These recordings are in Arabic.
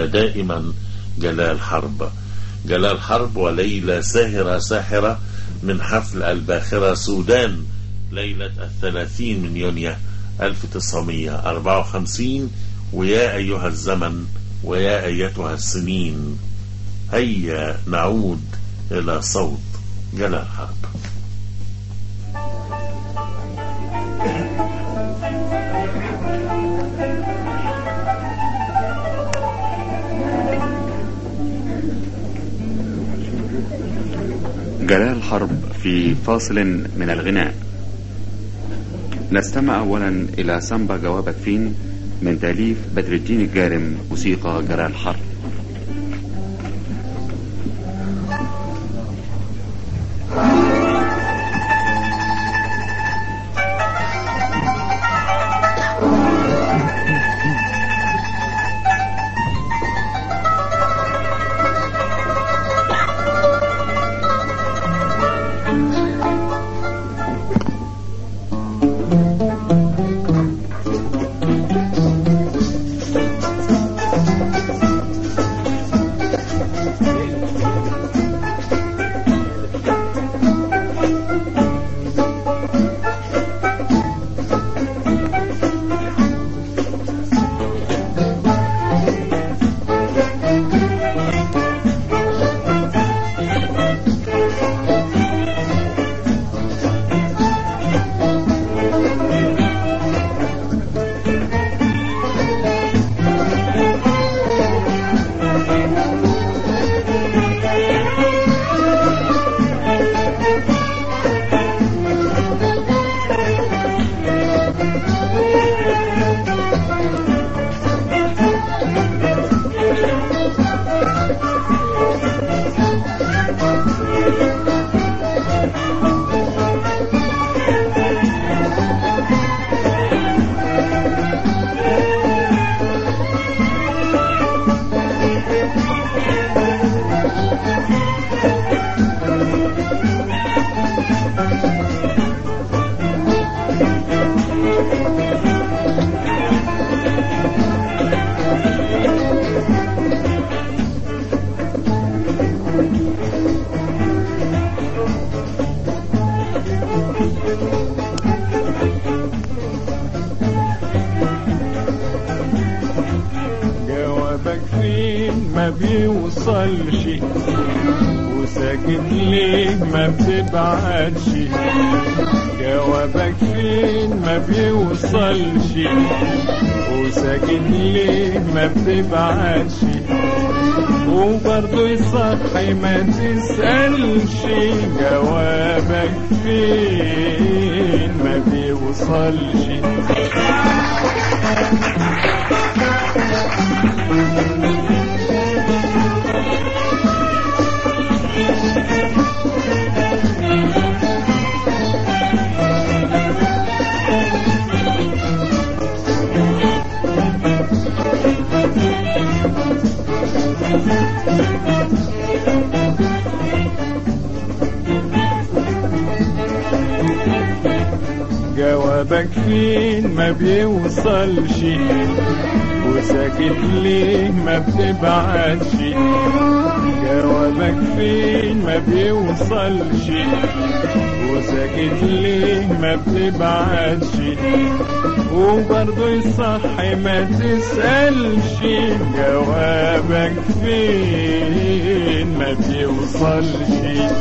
دائما جلال حرب. جلال حرب وليلة ساهرة ساحرة من حفل الباخرة سودان ليلة 30 من يونيو 1954. ويا أيها الزمن ويا أيتها السنين، هيا نعود إلى صوت جلال حرب. جلال حرب في فاصل من الغناء. نستمع أولا إلى سامبا جوابك فين من تأليف بدر الدين الجارم، موسيقى جلال حرب. ما بيوصلش وساكت ليه ما بتبعتش، جوابك فين ما بيوصلش وساكت ليه ما بتبعتش، وبرضه يصحي ما تسألش، جوابك فين ما بيوصلش. جوابك فين ما بيوصلش وساكت ليه ما بتبعتش، جوابك فين ما بيوصلش وساكت ليه ما بتبعتش، وبرضه يصحي ما تسألش، جوابك فين ما بيوصلش.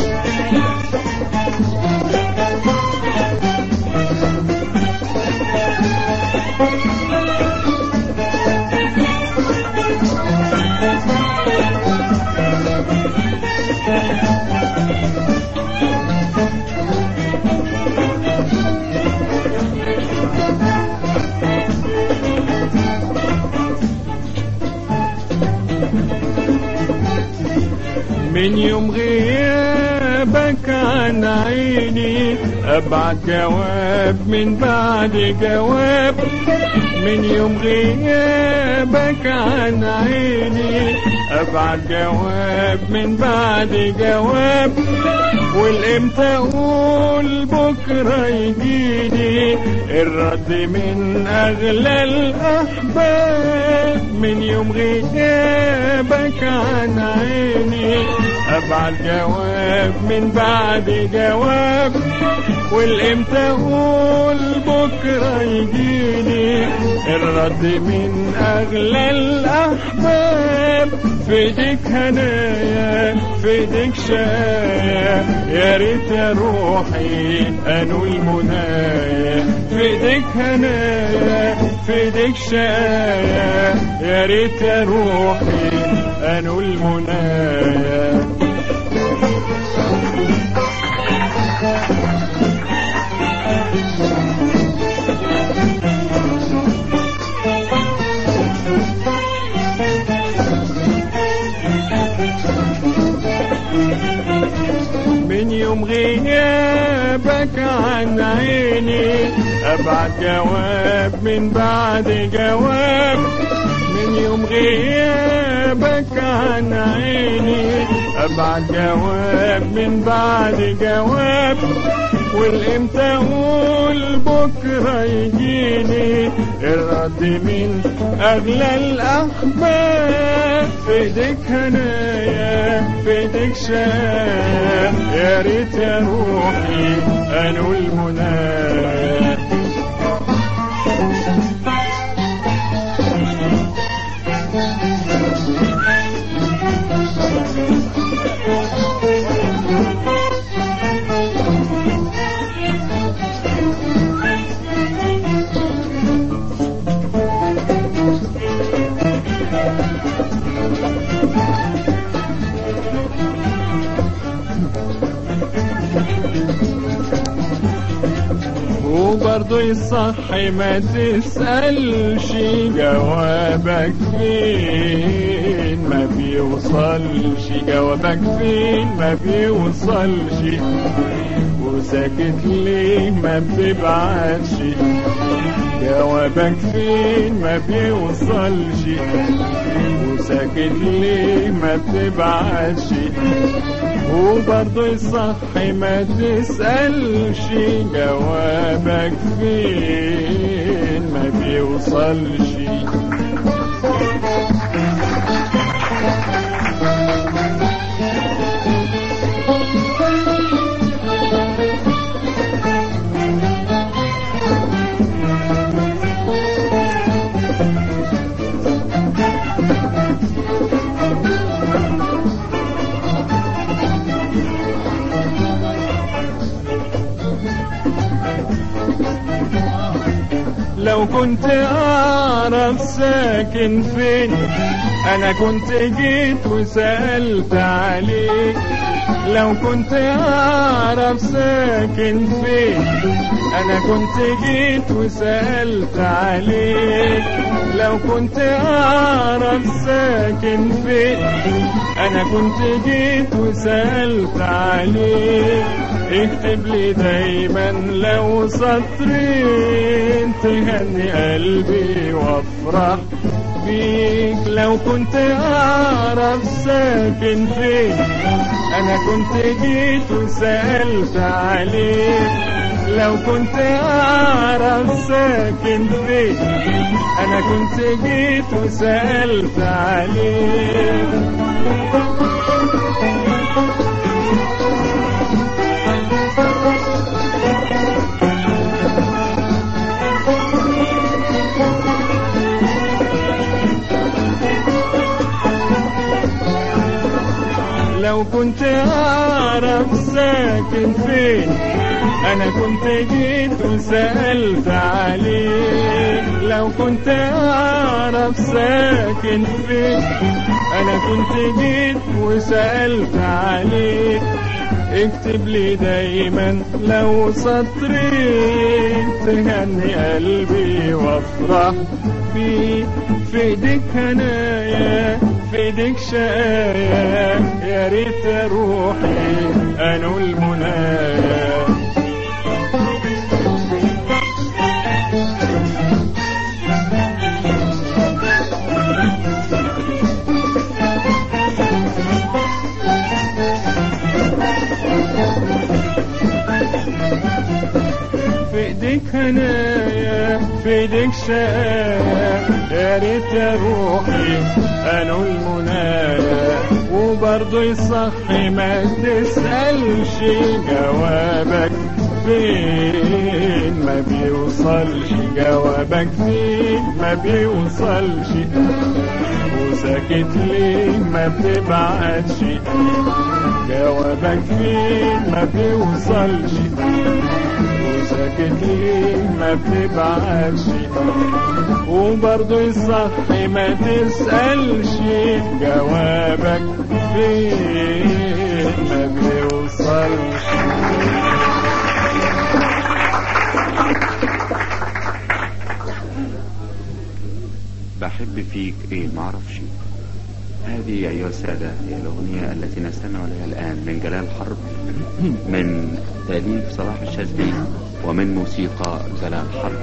من يوم غيابك عن عيني أبعت جواب من بعد جواب، من يوم غيابك عن عيني ابعت جواب من بعد جواب، والامتى اقول بكره يجيني الرد من اغلى الاحباب. من يوم غيابك عن عيني ابعت جواب من بعد جواب، والامتى اقول بكره يجيني الرد من اغلى الاحباب. في ايديك هنايا في ايديك شايا، يا ريت يا روحي انول منايا. في ايديك هنايا في ايديك شايا، يا ريت يا روحي انول منايا. من يوم غيابك عن عيني ابعت جواب من بعد جواب. من يوم غيابك عن عيني ابعت جواب من بعد جواب، والامتى اقول بكره يجيني الرد من اغلى الاحباب. في ايديك هنايا في ايديك شايا، يا ريت يا روحي انول منايا. وبرضه يصحي ما تسألش جوابك فين ما بيوصلش، جوابك فين ما بيوصلش، وساكت ليه ما بتبعتش. جوابك فين ما بيوصلش، وساكت ليه ما بتبعتش. وبرضه يصحي ما تسألش جوابك فين ما بيوصلش. لو كنت أعرف ساكن فين أنا كنت جيت وسألت عليك. لو كنت أعرف ساكن فين أنا كنت جيت وسألت عليك. لو كنت أعرف ساكن فين أنا كنت جيت وسألت عليك. اكتب لي دايما لو سطرين تهني قلبي وافرح بيك. لو كنت اعرف ساكن فين انا كنت جيت وسألت عليك. لو كنت اعرف ساكن فين انا كنت جيت وسألت عليك. لو كنت أعرف ساكن فين أنا كنت جيت وسألت عليك. لو كنت أعرف ساكن فين أنا كنت جيت وسألت عليك. اكتب لي دايما لو سطرين تهني قلبي وافرح بيه. في ايديك هنايا في ايديك شايا، يا ريت روحي انول منايا. ايدك هنايا في ايدك شقايا، يا ريت يا روحي انو المنايا. وبرضه يصحي ما تسألش جوابك فين ما بيوصلش، جوابك فين ما بيوصلش. وساكت ليه ما بتبعتش، جوابك فين ما بيوصلش. وساكت ليه ما بتبعتش. وبرضه يصحي ما تسألش جوابك فين ما بيوصلش. بحب فيك ايه معرفش. هذه أيها السادة هي الأغنية التي نستمع لها الآن من جلال حرب، من تأليف صلاح الشاذلي ومن موسيقى جلال حرب.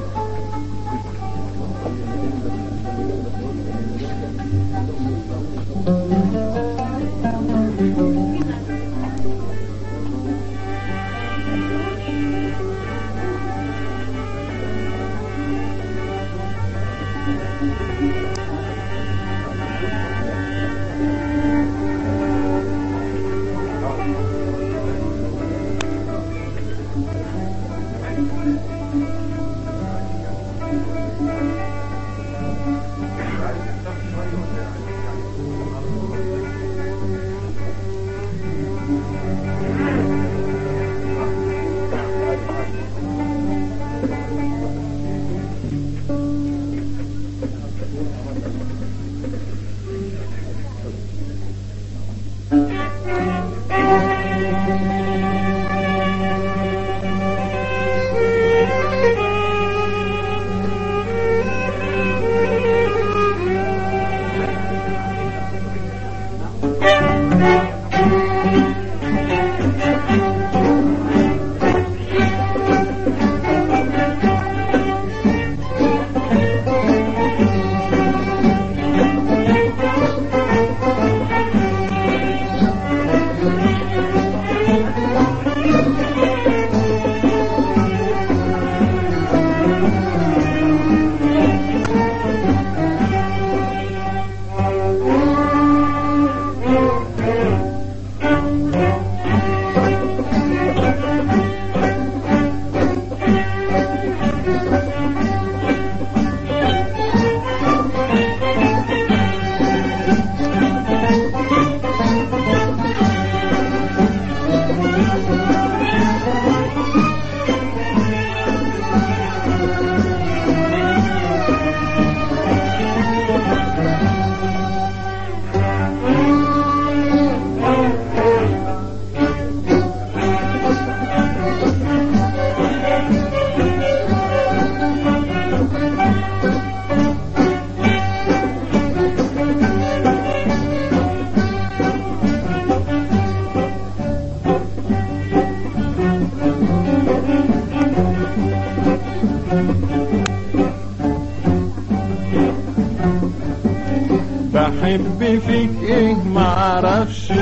بحب فيك ايه معرفش،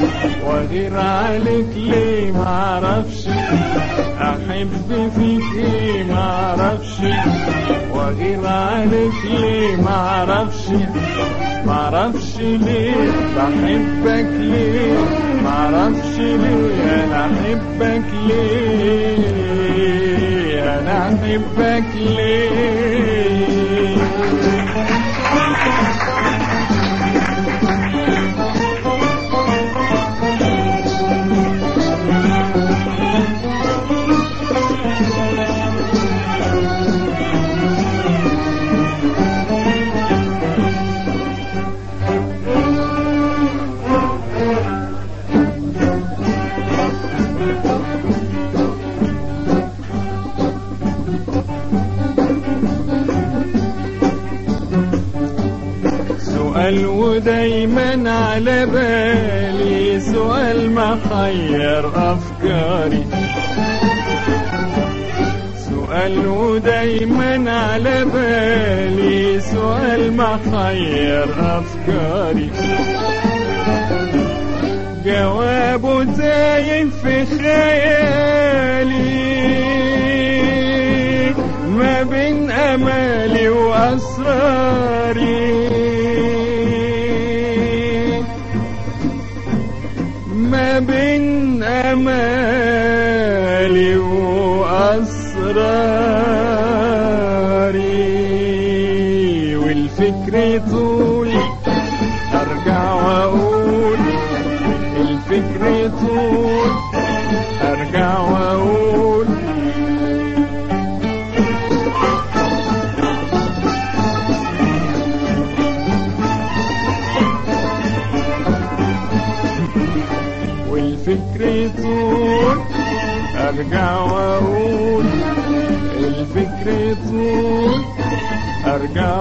واغير عليك ليه معرفش. احب فيك ايه معرفش، واغير عليك ليه معرفش. معرفش ليه بحبك ليه، معرفش ليه انا احبك ليه، انا احبك ليه. سؤال ودايما على بالي، سؤال محير أفكاري. سؤال ودايما على بالي، سؤال محير أفكاري. جوابه تايه في خيالي، أمالي وأسراري، ما بين أمالي وأسراري، والفكر طول أرجع وأقول، الفكر طول أرجع وأقول، والفكر طول أرجع وأقول، الفكر طول أرجع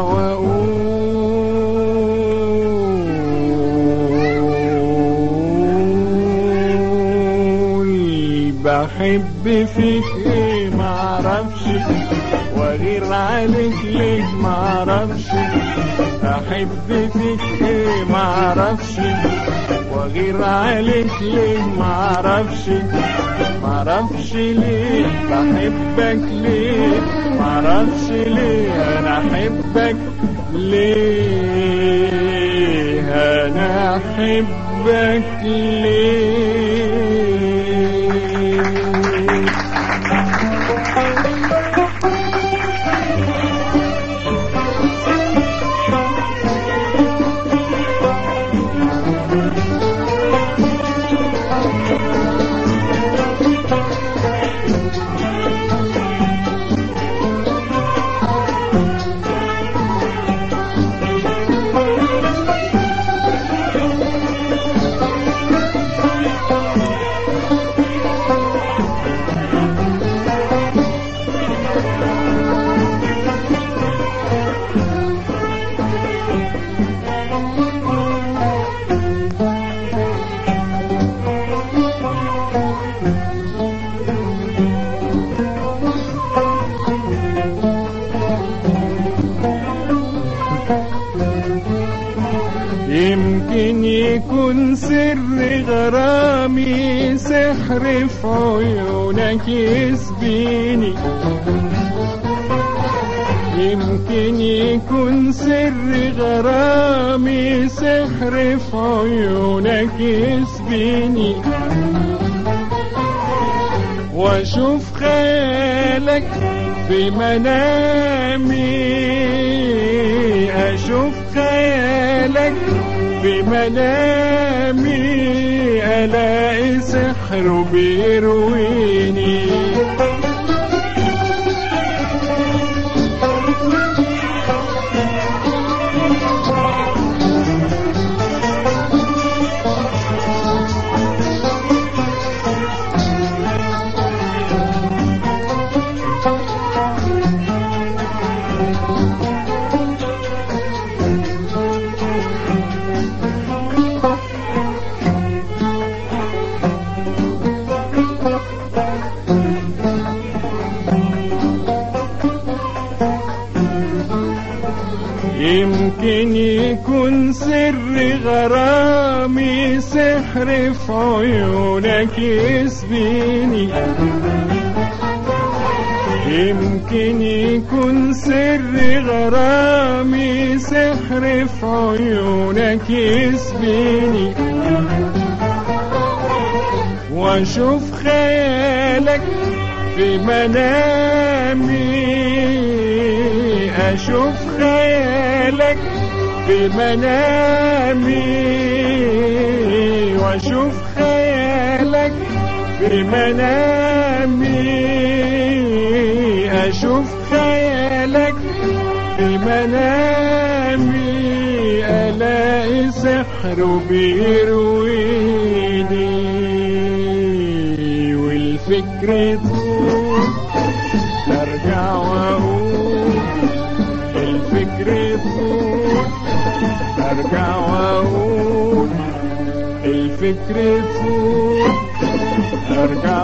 وأقول، بحب فيك إيه معرفش، وغير عليك ليه معرفش، أحب فيك إيه معرفش، وغير عليك ليه معرفش، معرفش ليه بحبك ليه، معرفش ليه أنا أحبك ليه، أنا أحبك ليه. يمكن يكون سر غرامي سحر في عيونك يسبيني، يمكن يكون سر غرامي سحر في عيونك يسبيني، واشوف خيالك في منامي، اشوف خيالك في منامي، الاقي سحر بيرويني، يمكن يكون سر غرامي سحر في عيونك يسبيني، يمكن يكون سر غرامي سحر في عيونك يسبيني، واشوف خيالك في منامي، اشوف خيالك في منامي، واشوف خيالك في منامي، اشوف خيالك في منامي، الاقي سحر بيرويني، والفكر طول ارجع واقول، الفكر طول ارجع واقول، الفكر طول ارجع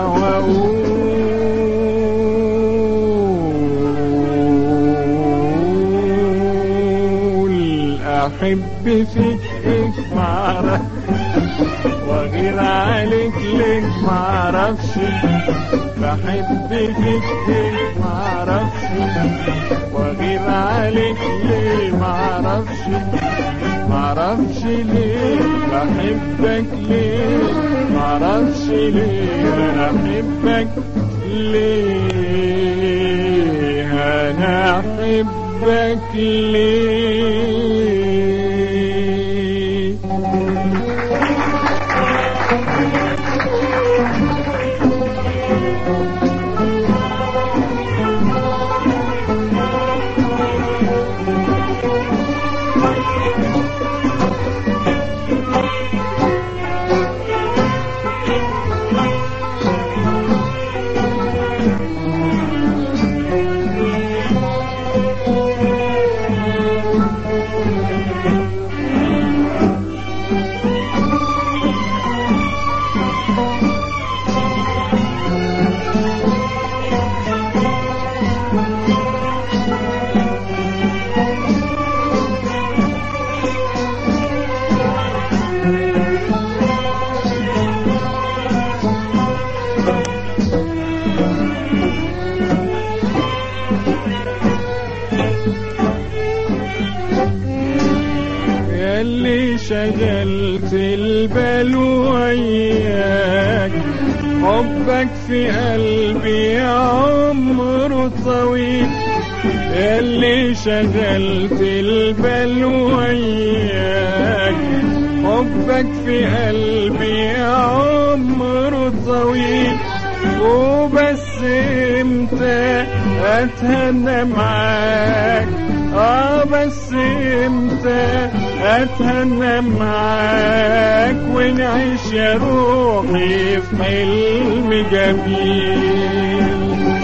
واقول، احب فيك معرفش، واغير عليك ليه معرفش، بحب فيك ليه معرفش، واغير عليك ليه معرفش، معرفش ليه بحبك ليه، معرفش ليه انا احبك ليه، انا احبك ليه. ياللي شغلت البال وياك، حبك في قلبي عمره طويل، ياللي شغلت البال وياك، حبك في قلبي عمره طويل، وبس امتى اتهنى معاك، بس امتى اتهنى معاك، ونعيش يا روحي في حلم جميل.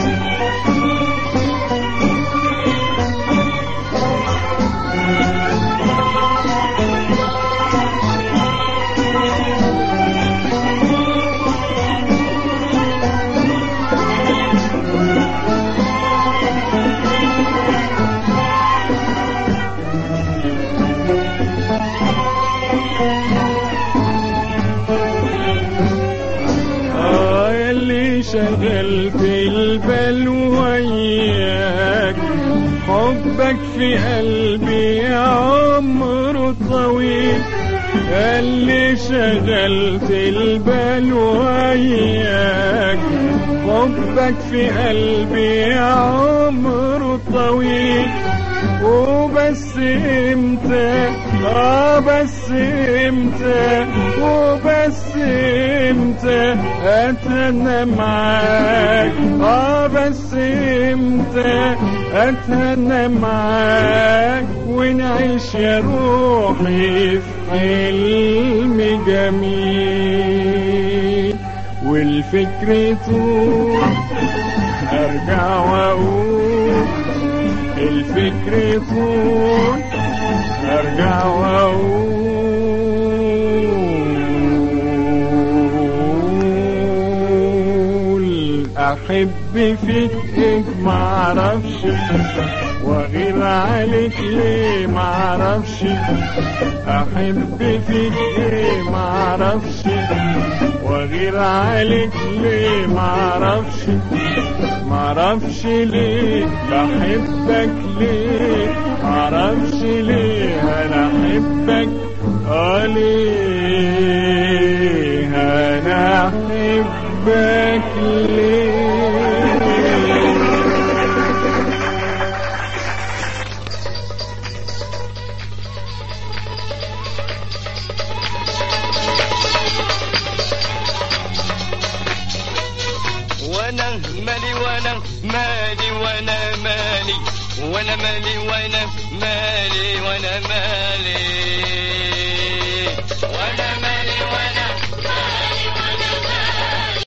شغلت البال وياك، حبك في قلبي عمره طويل، اللي شغلت البال وياك، حبك في قلبي عمره طويل، وبس امتى بس امتى وبس امتى اتهنى معاك، بس امتى اتهنى معاك، ونعيش يا روحي في حلم جميل. والفكر طول ارجع واقول، الفكر طول ارجع واقول، احب فيك ايه معرفش، واغير عليك ليه معرفش، احب فيك ايه معرفش، واغير عليك ليه معرفش، معرفش ليه بحبك ليه، معرفش ليه انا احبك ليه، انا احبك ليه. وانا مالي وانا مالي وانا مالي وانا مالي وانا مالي وانا مالي